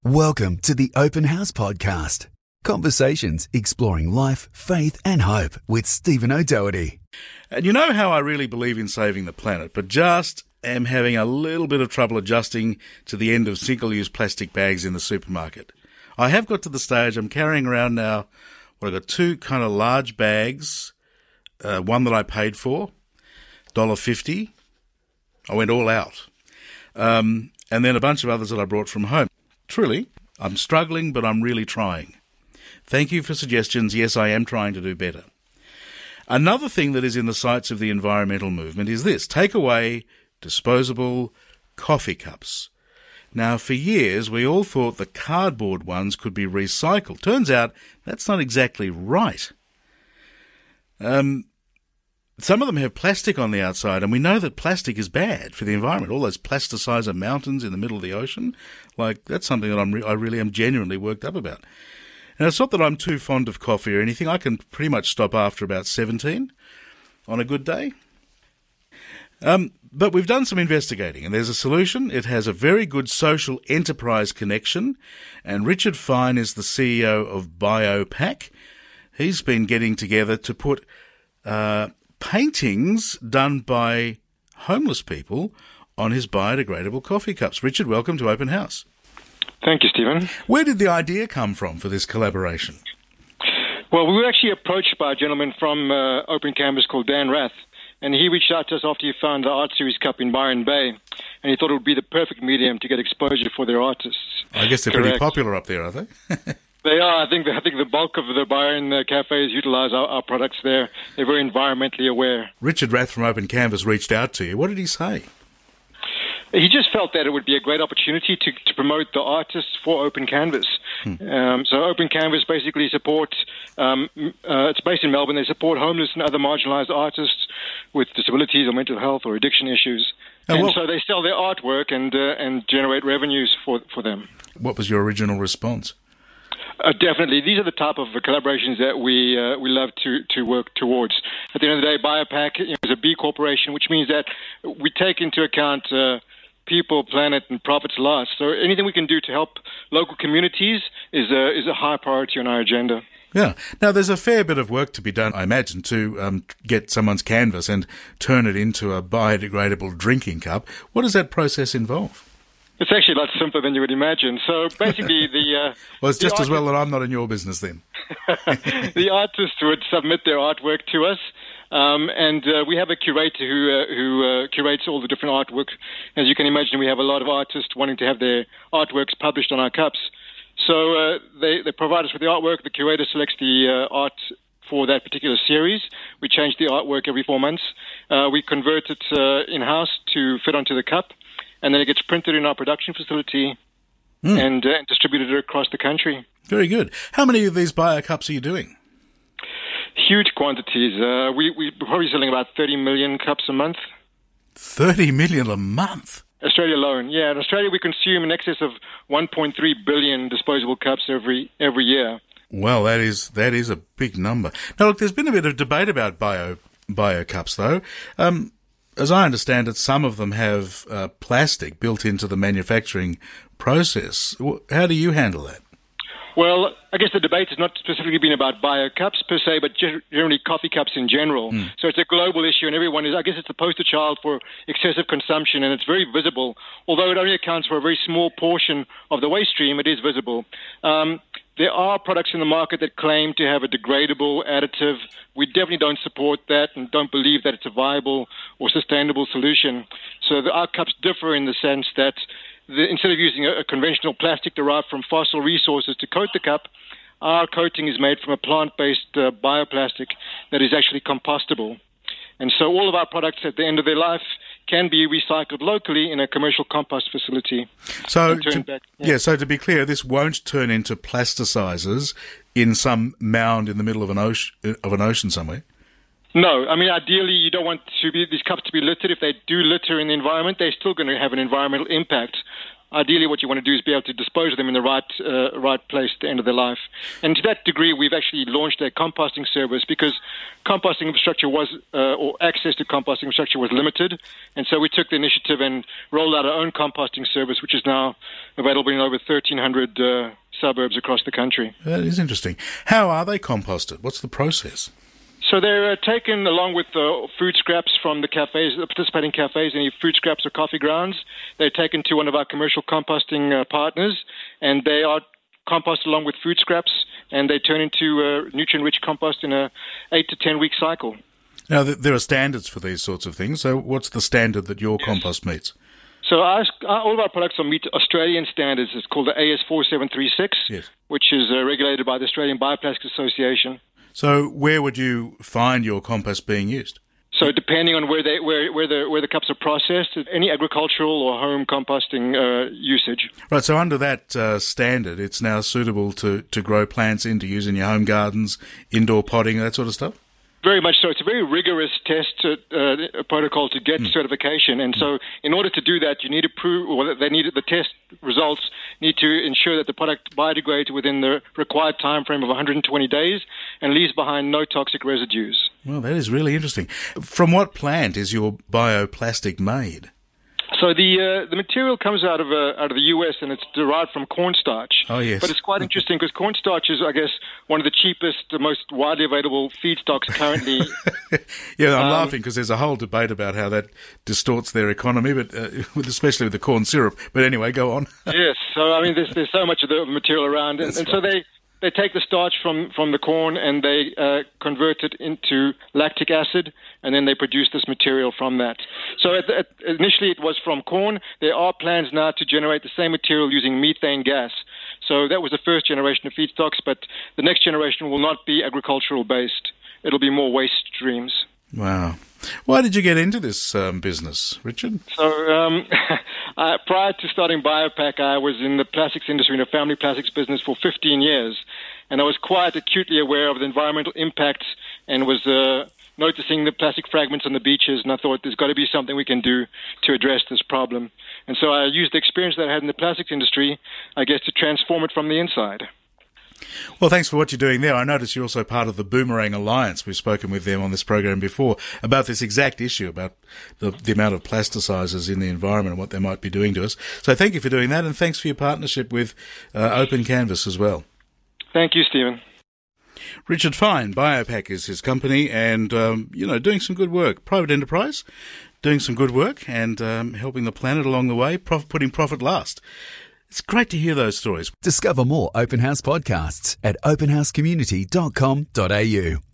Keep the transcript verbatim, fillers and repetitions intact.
Welcome to the Open House Podcast. Conversations exploring life, faith and hope with Stephen O'Doherty. And you know how I really believe in saving the planet, but just am having a little bit of trouble adjusting to the end of single-use plastic bags in the supermarket. I have got to the stage, I'm carrying around now, well, I've got two kind of large bags, uh, one that I paid for, one dollar fifty. I went all out. Um, and then a bunch of others that I brought from home. Truly, I'm struggling, but I'm really trying. Thank you for suggestions. Yes, I am trying to do better. Another thing that is in the sights of the environmental movement is this: take away disposable coffee cups. Now, for years, we all thought the cardboard ones could be recycled. Turns out that's not exactly right. Um, some of them have plastic on the outside, and we know that plastic is bad for the environment. All those plasticizer mountains in the middle of the ocean, like that's something that I'm re- I really am genuinely worked up about. And it's not that I'm too fond of coffee or anything. I can pretty much stop after about seventeen on a good day. Um, but we've done some investigating, and there's a solution. It has a very good social enterprise connection, and Richard Fine is the C E O of BioPak. He's been getting together to put uh, paintings done by homeless people on his biodegradable coffee cups. Richard, welcome to Open House. Thank you, Stephen. Where did the idea come from for this collaboration? Well, we were actually approached by a gentleman from uh, Open Canvas called Dan Rath, and he reached out to us after he found the Art Series Cup in Byron Bay, and he thought it would be the perfect medium to get exposure for their artists. I guess they're Correct. pretty popular up there, are they? They are. I think the, I think the bulk of the Byron uh, cafes utilize our, our products there. They're very environmentally aware. Richard Rath from Open Canvas reached out to you. What did he say? He just felt that it would be a great opportunity to, to promote the artists for Open Canvas. Hmm. Um, so Open Canvas basically supports, um, uh, it's based in Melbourne, they support homeless and other marginalised artists with disabilities or mental health or addiction issues. Oh, and well, so they sell their artwork and uh, and generate revenues for, for them. What was your original response? Uh, definitely. These are the type of collaborations that we uh, we love to, to work towards. At the end of the day, BioPak is a B corporation, which means that we take into account uh, people, planet, and profits lost. So anything we can do to help local communities is a, is a high priority on our agenda. Yeah. Now, there's a fair bit of work to be done, I imagine, to um, get someone's canvas and turn it into a biodegradable drinking cup. What does that process involve? It's actually a lot simpler than you would imagine. So basically the... Uh, well, it's just as well that I'm not in your business then. The artists would submit their artwork to us, um, and uh, we have a curator who uh, who uh, curates all the different artwork. As you can imagine, we have a lot of artists wanting to have their artworks published on our cups. So uh, they, they provide us with the artwork. The curator selects the uh, art for that particular series. We change the artwork every four months. Uh, we convert it uh, in-house to fit onto the cup, and then it gets printed in our production facility mm. and, uh, and distributed across the country. Very good. How many of these bio cups are you doing? Huge quantities. Uh, we, we're probably selling about thirty million cups a month. thirty million a month? Australia alone, yeah. In Australia, we consume in excess of one point three billion disposable cups every every year. Well, that is that is a big number. Now, look, there's been a bit of debate about bio bio cups, though. Um, as I understand it, some of them have uh, plastic built into the manufacturing process. How do you handle that? Well, I guess the debate has not specifically been about bio cups per se, but generally coffee cups in general. Mm. So it's a global issue, and everyone is, I guess it's the poster child for excessive consumption, and it's very visible. Although it only accounts for a very small portion of the waste stream, it is visible. Um, there are products in the market that claim to have a degradable additive. We definitely don't support that and don't believe that it's a viable or sustainable solution. So the, our cups differ in the sense that The, instead of using a, a conventional plastic derived from fossil resources to coat the cup, our coating is made from a plant-based uh, bioplastic that is actually compostable. And so all of our products at the end of their life can be recycled locally in a commercial compost facility. So, to, back, yeah. yeah, so to be clear, this won't turn into plasticizers in some mound in the middle of an ocean, of an ocean somewhere? No, I mean, ideally, you don't want to be, these cups to be littered. If they do litter in the environment, they're still going to have an environmental impact. ideally what you want to do is be able to dispose of them in the right uh, right place at the end of their life. And to that degree, we've actually launched a composting service because composting infrastructure was, uh, or access to composting infrastructure was limited. And so we took the initiative and rolled out our own composting service, which is now available in over thirteen hundred uh, suburbs across the country. That is interesting. How are they composted? What's the process? So they're uh, taken along with the food scraps from the cafes, the participating cafes, any food scraps or coffee grounds. They're taken to one of our commercial composting uh, partners, and they are composted along with food scraps, and they turn into uh, nutrient-rich compost in a eight to ten week cycle. Now, th- there are standards for these sorts of things. So what's the standard that your yes. compost meets? So our, all of our products are meet Australian standards. It's called the A S four seven three six, yes. which is uh, regulated by the Australian Bioplastics Association. So where would you find your compost being used? So depending on where they where where the where the cups are processed, any agricultural or home composting uh, usage. Right. So under that uh, standard, it's now suitable to, to grow plants in, to use in your home gardens, indoor potting, that sort of stuff? Very much so. It's a very rigorous test uh, protocol to get mm. certification, and mm. so in order to do that, you need to prove, or they need the test results need to ensure that the product biodegrades within the required time frame of one hundred twenty days and leaves behind no toxic residues. Well, that is really interesting. From what plant is your bioplastic made? So the uh, the material comes out of uh, out of the U S and it's derived from cornstarch. Oh yes. But it's quite interesting because cornstarch is, I guess, one of the cheapest, the most widely available feedstocks currently. yeah, I'm um, laughing because there's a whole debate about how that distorts their economy, but uh, especially with the corn syrup. But anyway, go on. Yes. So I mean, there's there's so much of the material around, and, and so they. They take the starch from, from the corn and they uh, convert it into lactic acid, and then they produce this material from that. So at, at, initially it was from corn. There are plans now to generate the same material using methane gas. So that was the first generation of feedstocks, but the next generation will not be agricultural based. It'll be more waste streams. Wow. Why did you get into this um, business, Richard? So um, uh, prior to starting BioPak, I was in the plastics industry, in a family plastics business for fifteen years. And I was quite acutely aware of the environmental impacts and was uh, noticing the plastic fragments on the beaches. And I thought there's got to be something we can do to address this problem. And so I used the experience that I had in the plastics industry, I guess, to transform it from the inside. Well, thanks for what you're doing there. I notice you're also part of the Boomerang Alliance. We've spoken with them on this program before about this exact issue, about the, the amount of plasticizers in the environment and what they might be doing to us. So thank you for doing that, and thanks for your partnership with uh, Open Canvas as well. Thank you, Stephen. Richard Fine, BioPak is his company, and, um, you know, doing some good work. Private enterprise, doing some good work and um, helping the planet along the way, prof- putting profit last. It's great to hear those stories. Discover more Open House podcasts at open house community dot com dot a u.